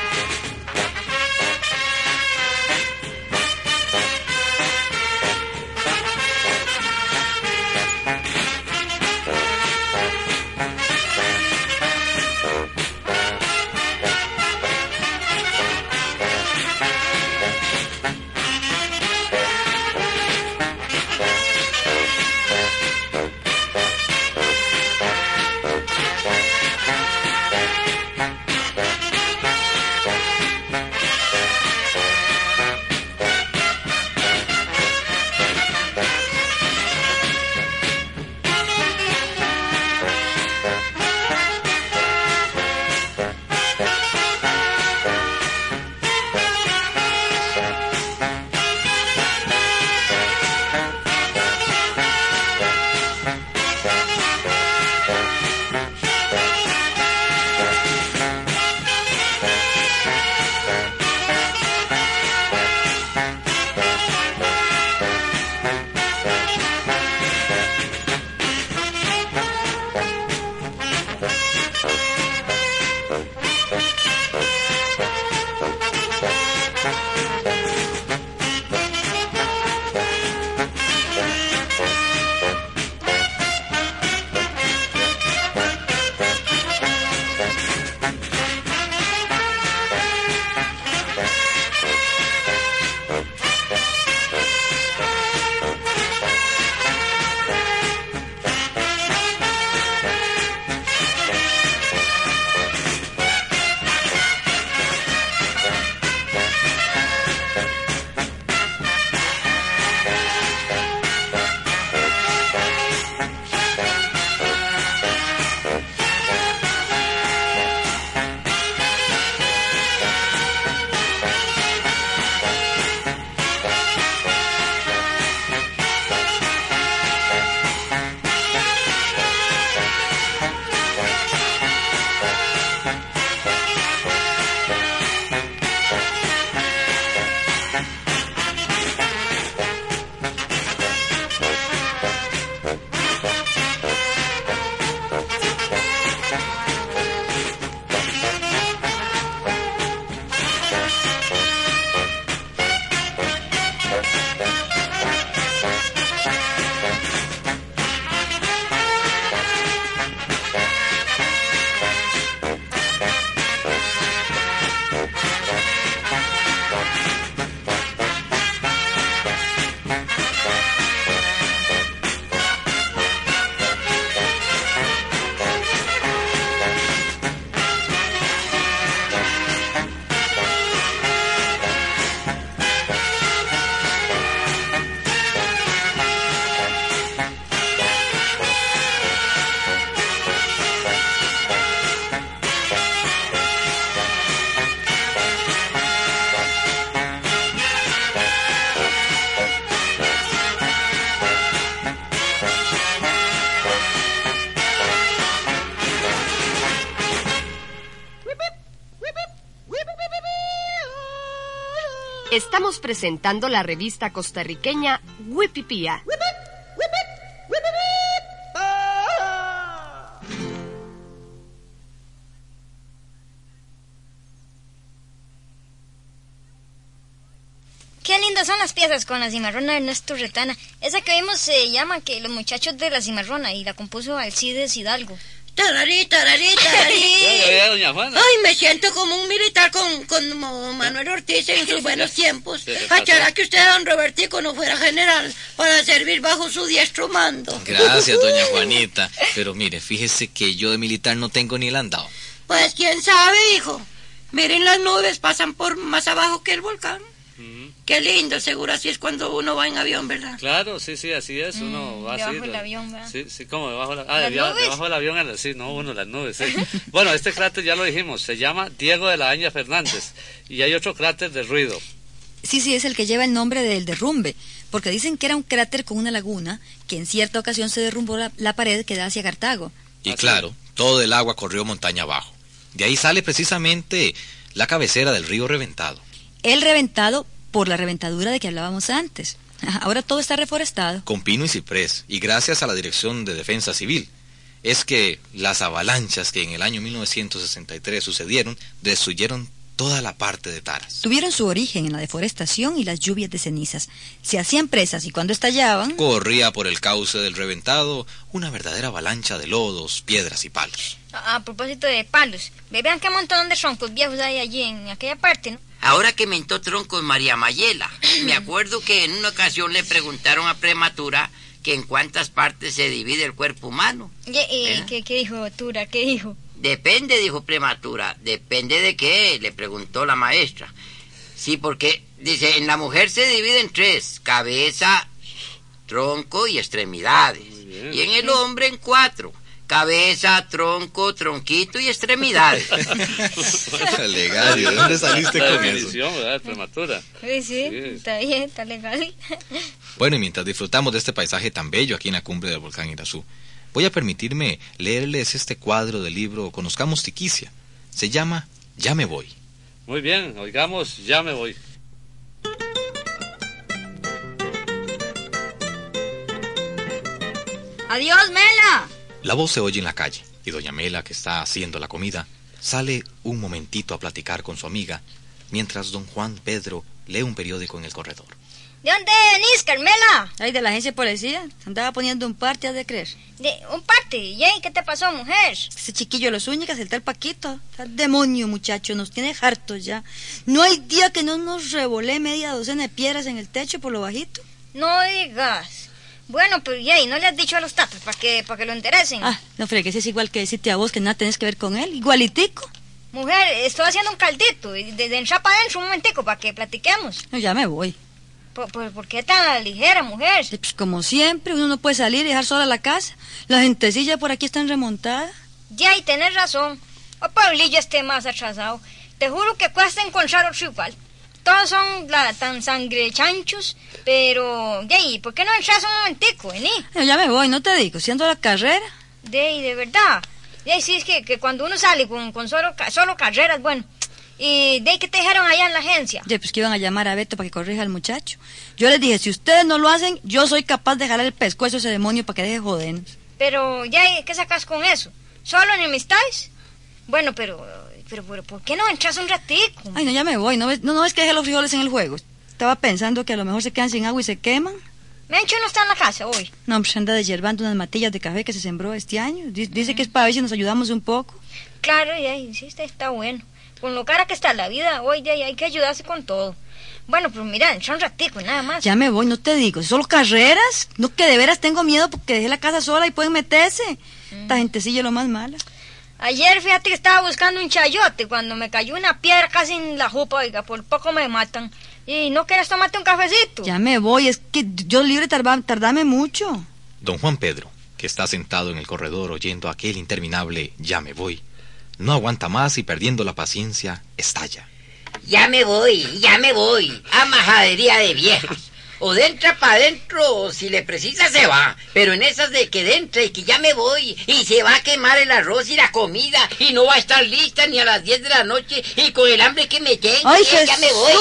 Estamos presentando la revista costarriqueña Wipipía. Qué lindas son las piezas con la cimarrona de Ernesto Retana. Esa que vimos se llama que Los Muchachos de la Cimarrona y la compuso Alcides Hidalgo. Tararí, tararí, tararí. Doña Juana. Ay, me siento como un militar con Manuel Ortiz en sus buenos tiempos. Achará que usted, don Robertico, no fuera general para servir bajo su diestro mando. Gracias, doña Juanita. Pero mire, fíjese que yo de militar no tengo ni el andado. Pues quién sabe, hijo. Miren, las nubes pasan por más abajo que el volcán. Qué lindo, seguro así es cuando uno va en avión, ¿verdad? Claro, sí, así es, uno va así. Debajo del avión, ¿verdad? Sí, como debajo del ¿Las avión, sí, no, uno, las nubes, sí. Bueno, este cráter ya lo dijimos, se llama Diego de la Aña Fernández, y hay otro cráter de ruido. Sí, es el que lleva el nombre del derrumbe, porque dicen que era un cráter con una laguna, que en cierta ocasión se derrumbó la pared que da hacia Cartago. Y claro, todo el agua corrió montaña abajo. De ahí sale precisamente la cabecera del río Reventado. El Reventado por la reventadura de que hablábamos antes. Ahora todo está reforestado. Con pino y ciprés, y gracias a la Dirección de Defensa Civil. Es que las avalanchas que en el año 1963 sucedieron destruyeron toda la parte de Taras. Tuvieron su origen en la deforestación y las lluvias de cenizas. Se hacían presas y cuando estallaban... Corría por el cauce del Reventado una verdadera avalancha de lodos, piedras y palos. A propósito de palos, vean qué montón de troncos viejos hay allí en aquella parte, ¿no? Ahora que mentó troncos María Mayela, me acuerdo que en una ocasión le preguntaron a Prematura que en cuántas partes se divide el cuerpo humano. ¿Qué dijo Tura? ¿Qué dijo? Depende, dijo Prematura. ¿Depende de qué?, le preguntó la maestra. Sí, porque, dice, en la mujer se divide en 3, cabeza, tronco y extremidades. Y en el hombre en 4. Cabeza, tronco, tronquito y extremidades. Legal, ¿de dónde saliste con eso? Definición, ¿verdad? Prematura. Sí, está bien, está legal. Bueno, y mientras disfrutamos de este paisaje tan bello aquí en la cumbre del volcán Irazú, voy a permitirme leerles este cuadro del libro Conozcamos Tiquicia. Se llama Ya me voy. Muy bien, oigamos Ya me voy. ¡Adiós, Mela! La voz se oye en la calle, y doña Mela, que está haciendo la comida, sale un momentito a platicar con su amiga, mientras don Juan Pedro lee un periódico en el corredor. ¿De dónde venís, Carmela? Ay, de la agencia de policía. Andaba poniendo un parte, has de creer. ¿Un parte? ¿Y qué te pasó, mujer? Ese chiquillo de los Zúñigas, el tal Paquito. Tal demonio, muchacho, nos tiene hartos ya. No hay día que no nos revolé media docena de piedras en el techo por lo bajito. No digas. Bueno, pero ¿y no le has dicho a los tatas para que lo enderecen? Ah, no fregues, es igual que decirte a vos que nada tenés que ver con él, igualitico. Mujer, estoy haciendo un caldito, de enchapa adentro un momentico para que platiquemos. No, ya me voy. ¿Por qué tan ligera, mujer? Pues como siempre, uno no puede salir y dejar sola la casa. La gentecilla por aquí están remontada. Ya, y tenés razón. O Pablillo esté más atrasado. Te juro que cuesta encontrar otro igual. Todos son tan sangre chanchos, pero... ¿y por qué no entras un momentico, vení? No, ya me voy, no te digo, siendo la carrera. De verdad. Sí, es que cuando uno sale con solo carreras, bueno... ¿Y qué te dijeron allá en la agencia? Pues que iban a llamar a Beto para que corrija al muchacho. Yo les dije, si ustedes no lo hacen, yo soy capaz de jalar el pescuezo a ese demonio para que deje jodernos. Pero, ¿qué sacas con eso? ¿Solo enemistades? Bueno, pero ¿por qué no entras un ratico? Ay, no, ya me voy. ¿No ves que dejé los frijoles en el juego? Estaba pensando que a lo mejor se quedan sin agua y se queman. Mencho no está en la casa hoy. No, pues anda deshiervando unas matillas de café que se sembró este año. Dice que es para ver si nos ayudamos un poco. Claro, sí, está bueno. Con lo cara que está la vida hoy, hay que ayudarse con todo. Bueno, pero mira, entra un ratico y nada más. Ya me voy, no te digo. ¿Solo carreras? No, que de veras tengo miedo porque dejé la casa sola y pueden meterse. Esta gentecilla es lo más mala. Ayer, fíjate que estaba buscando un chayote cuando me cayó una piedra casi en la jupa, oiga, por poco me matan. ¿Y no quieres tomarte un cafecito? Ya me voy, es que yo libre tardame mucho. Don Juan Pedro, que está sentado en el corredor oyendo aquel interminable Ya me voy, no aguanta más y perdiendo la paciencia, estalla. Ya me voy, a majadería de viejas. O de entra para adentro, o si le precisa se va. Pero en esas de que dentra y que ya me voy, y se va a quemar el arroz y la comida, y no va a estar lista ni a las 10 de la noche, y con el hambre que me tengo, ¡Ay, ya me voy.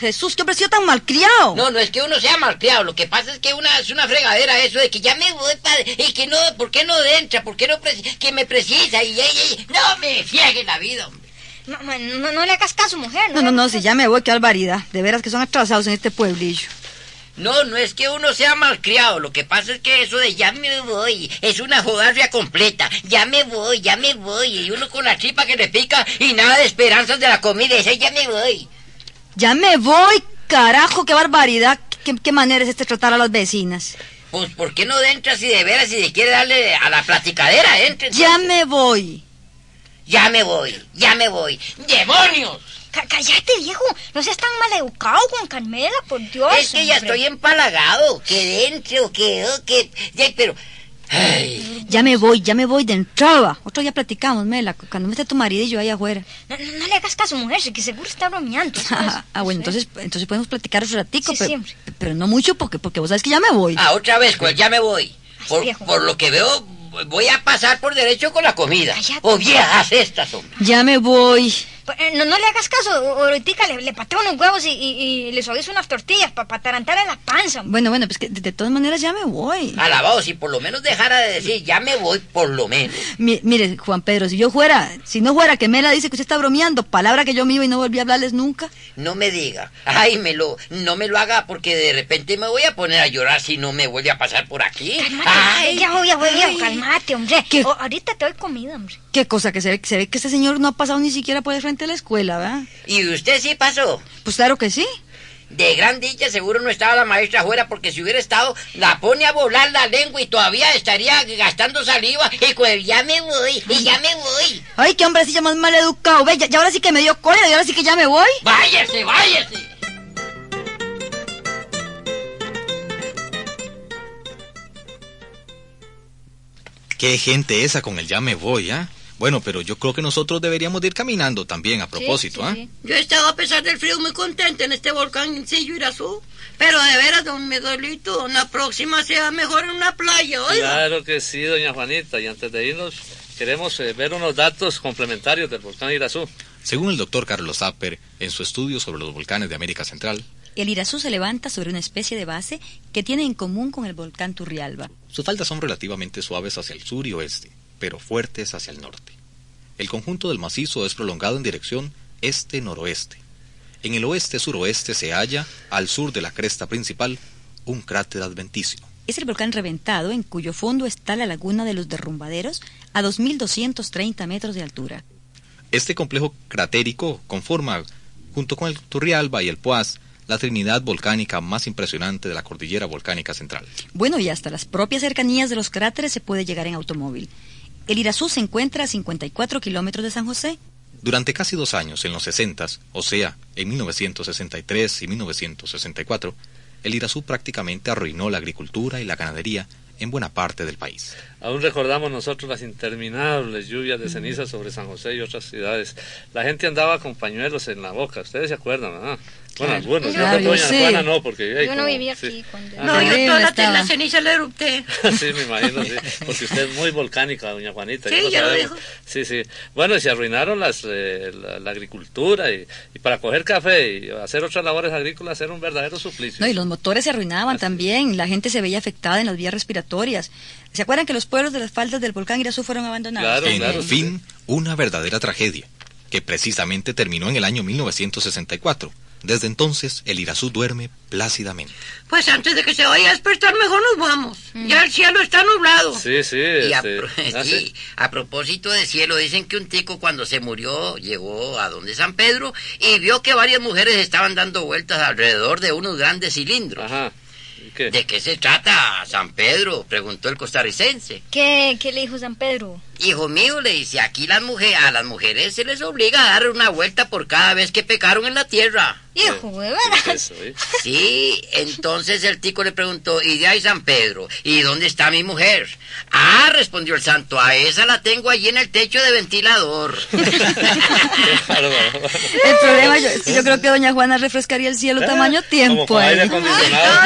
Jesús, qué hombre ha sido tan malcriado. No es que uno sea malcriado, lo que pasa es que es una fregadera eso de que ya me voy, padre, y que no, ¿por qué no entra? ¿Por qué no que me precisa? Y no me friegue la vida, hombre. No le hagas caso, mujer. No, si ya me voy, qué barbaridad. De veras que son atrasados en este pueblillo. No es que uno sea malcriado, lo que pasa es que eso de ya me voy es una jodarria completa. Ya me voy, y uno con la tripa que le pica y nada de esperanzas de la comida, ese ya me voy. Ya me voy, carajo, qué barbaridad. ¿Qué manera es tratar a las vecinas? Pues, ¿por qué no entras si de veras, si quiere darle a la platicadera, entre? Ya me voy. Ya me voy. ¡Demonios! Cállate, viejo. No seas tan maleducado, Juan Carmela, por Dios. Es que ya estoy empalagado. Que entre o que... pero... Ay. Ya me voy de entrada. Otro día platicamos, Mela, cuando me esté tu maridillo ahí afuera. No le hagas caso, mujer, que seguro está bromeando. Bueno, entonces podemos platicar un ratico, sí, pero no mucho porque vos sabes que ya me voy. Otra vez, pues ya me voy. Por lo que veo, voy a pasar por derecho con la comida. Cállate. O viejas estas, hombre. Ya me voy. No le hagas caso, ahorita le pateo unos huevos y le suavizo unas tortillas para atarantarle la panza. Bueno, pues que de todas maneras ya me voy. Alabado, si por lo menos dejara de decir ya me voy, por lo menos. Mire, Juan Pedro, si no fuera que Mela dice que usted está bromeando, palabra que yo me iba y no volví a hablarles nunca. No me diga, no me lo haga porque de repente me voy a poner a llorar si no me vuelve a pasar por aquí. Cálmate, ya voy, cálmate, hombre. Ahorita te doy comida, hombre. ¿Qué cosa? Que se ve que este señor no ha pasado ni siquiera por el frente de la escuela, ¿verdad? ¿Y usted sí pasó? Pues claro que sí. De gran dicha seguro no estaba la maestra afuera, porque si hubiera estado, la pone a volar la lengua y todavía estaría gastando saliva y pues ya me voy. Ay, qué hombrecillo más mal educado. Ve, ya ahora sí que me dio cólera y ahora sí que ya me voy. Váyase. Qué gente esa con el ya me voy, ¿ah? Bueno, pero yo creo que nosotros deberíamos de ir caminando también a propósito, ¿ah? Sí. Yo he estado a pesar del frío muy contenta en este volcancillo Irazú, pero de veras, don Miguelito, la próxima sea mejor en una playa, oiga. Claro que sí, doña Juanita, y antes de irnos queremos ver unos datos complementarios del volcán Irazú. Según el doctor Carlos Zapper, en su estudio sobre los volcanes de América Central, el Irazú se levanta sobre una especie de base que tiene en común con el volcán Turrialba. Sus faldas son relativamente suaves hacia el sur y oeste, pero fuertes hacia el norte. El conjunto del macizo es prolongado en dirección este-noroeste. En el oeste-suroeste se halla, al sur de la cresta principal, un cráter adventicio. Es el volcán reventado en cuyo fondo está la laguna de los Derrumbaderos a 2.230 metros de altura. Este complejo cratérico conforma, junto con el Turrialba y el Poás, la trinidad volcánica más impresionante de la cordillera volcánica central. Bueno, y hasta las propias cercanías de los cráteres se puede llegar en automóvil. El Irazú se encuentra a 54 kilómetros de San José. Durante casi 2 años, en los 60s, o sea, en 1963 y 1964, el Irazú prácticamente arruinó la agricultura y la ganadería en buena parte del país. Aún recordamos nosotros las interminables lluvias de ceniza sobre San José y otras ciudades. La gente andaba con pañuelos en la boca, ustedes se acuerdan, ¿verdad? Bueno, algunos, doña Juana no, porque... yo no vivía aquí cuando... No, yo toda la ceniza le erupté. Sí, me imagino, sí, porque usted es muy volcánica, doña Juanita. Sí, ya lo dijo. Sí. Bueno, y se arruinaron la agricultura y para coger café y hacer otras labores agrícolas era un verdadero suplicio. No, y los motores se arruinaban también, la gente se veía afectada en las vías respiratorias. ¿Se acuerdan que los pueblos de las faldas del volcán Irazú fueron abandonados? Claro. En fin, una verdadera tragedia, que precisamente terminó en el año 1964. Desde entonces, el Irazú duerme plácidamente. Pues antes de que se vaya a despertar, mejor nos vamos. Ya el cielo está nublado. Sí. Y a propósito de cielo, dicen que un tico cuando se murió llegó a donde San Pedro y vio que varias mujeres estaban dando vueltas alrededor de unos grandes cilindros. Ajá. ¿Qué? ¿De qué se trata, San Pedro?, preguntó el costarricense. ¿Qué le dijo San Pedro? Hijo mío, le dice, aquí a las mujeres se les obliga a dar una vuelta por cada vez que pecaron en la tierra. Hijo, de veras. Sí, entonces el tico le preguntó, ¿y de ahí San Pedro? ¿Y dónde está mi mujer? Respondió el santo, a esa la tengo allí en el techo de ventilador. El problema es que yo creo que doña Juana refrescaría el cielo tamaño tiempo. Como aire acondicionado.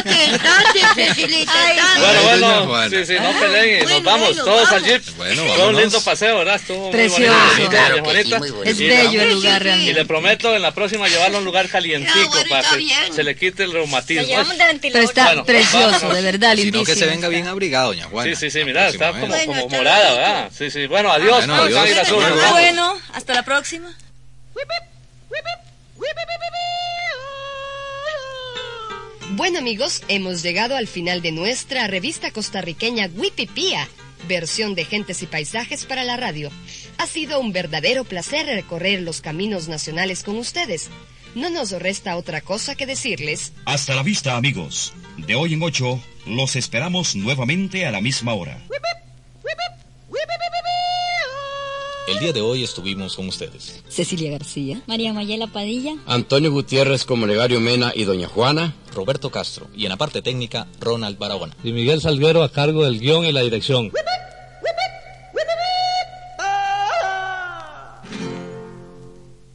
Bueno, sí, no peleen y nos vamos todos al jeep. Bueno, fue un lindo paseo, ¿verdad? Estuvo precioso. Muy bonito, claro, muy bonito. Es bello el lugar realmente. Y le prometo en la próxima llevarlo a un lugar caliente. calientico bueno, para está que bien. se le quite el reumatismo. Lo llevamos de ventilador. Pero está Bueno, precioso, vamos. de verdad, Sino lindísimo. que se venga bien abrigada, doña Juana. Sí, mira, está como, Bueno, como hasta morada, luego. ¿verdad? Sí. Bueno, adiós, Bueno, pues, adiós. Águila Azul, nos vamos. Bueno, hasta la próxima. Bueno amigos, hemos llegado al final de nuestra revista costarriqueña Wipipía, versión de gentes y paisajes para la radio. Ha sido un verdadero placer recorrer los caminos nacionales con ustedes. No nos resta otra cosa que decirles. Hasta la vista, amigos. De hoy en 8, los esperamos nuevamente a la misma hora. El día de hoy estuvimos con ustedes. Cecilia García. María Mayela Padilla. Antonio Gutiérrez como Legario Mena y doña Juana. Roberto Castro y en la parte técnica, Ronald Barahona. Y Miguel Salguero a cargo del guión y la dirección.